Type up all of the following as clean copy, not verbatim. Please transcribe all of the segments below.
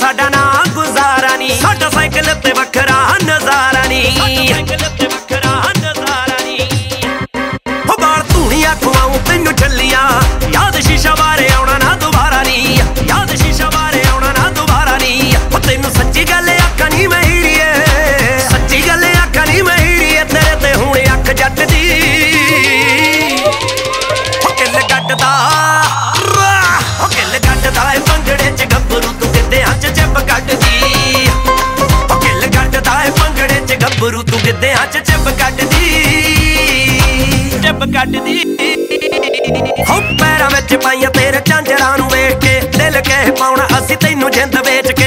साडा ना गुजारा नी, साडा साइकिल ते वखरा नजारा नी, हो बाल धूनिया खुआऊं तैनू छल्लियां, याद शीशा बारे आउणा ना दुबारा नी, याद शीशा बारे आउणा ना दुबारा नी। हो तैनू सच्ची गल आखां नी मैं हीड़िए, सच्ची गल आखां नी मैं हीड़िए, तेरे ते हुण अख जट दी हो किल गड्डदा, हो किल गड्डदा ए भंगड़े च गब्बरू तू गिद्धियां च चिप कड्डदी, हो किल गड्डदा ए भंगड़े च गब्बरू तू गिद्धियां च चिप कड्डदी, चिप कड्डदी। हो पैरां विच पाईयां तेरे झांजरां नूं वेख के, दिल कह पाउणा असीं तैनू जिंद वेच के।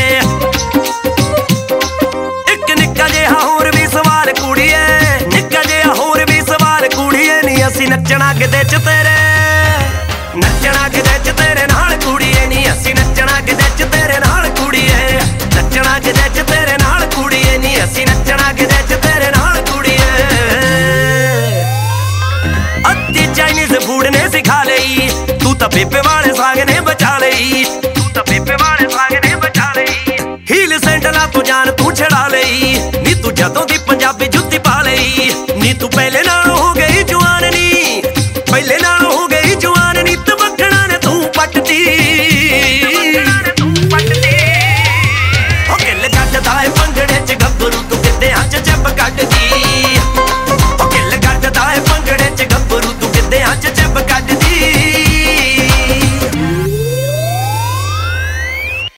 इक निक्का जिहा होर भी सवाल कुड़िए, निक्का जिहा होर भी सवाल कुड़िए नी, असीं नच्चणा गिद्धे च तेरे, नच्चणा गिद्धे च तेरे नाल कुड़िए नी, असीं नच्चणा गिद्धे च तेरे नाल कुड़िए, नच्चणा गिद्धे च तेरे नाल कुड़िए नी, असीं नच्चणा गिद्धे च तेरे नाल कुड़िए। अद्धी चाइनीज फूड ने सिखा लई, तू तां बेबे वाले साग ने बचा लई, तू तां बेबे वाले साग ने बचा लई। हील सैंडलां तो जान तू छड़ा लई नी, तू जदों दी पंजाबी